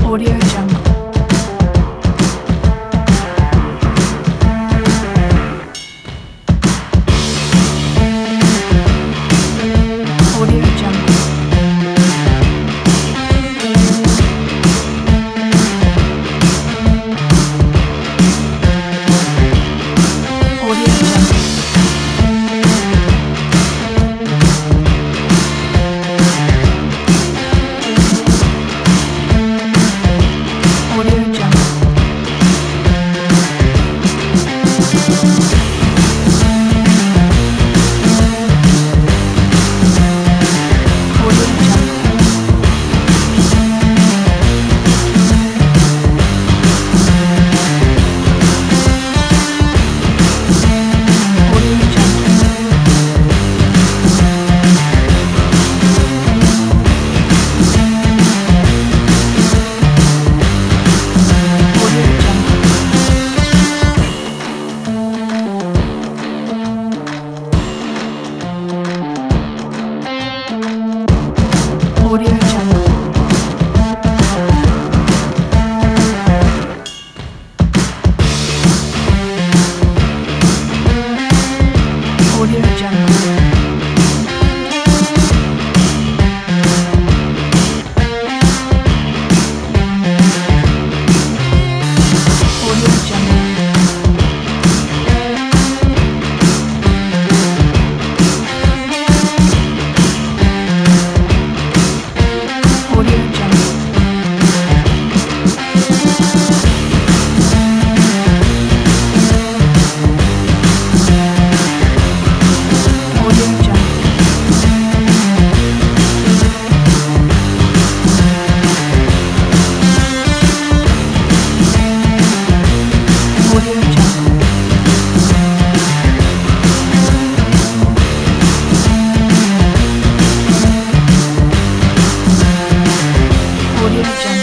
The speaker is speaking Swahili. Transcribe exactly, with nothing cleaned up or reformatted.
Audio Jungle. Audio Jungle. Audio Jungle. Audio Jungle. Audio Jungle. Audio Audio Jungle. Audio Jungle. Audio Jungle. Audio Jungle. Audio Jungle. Audio Jungle. Audio Jungle.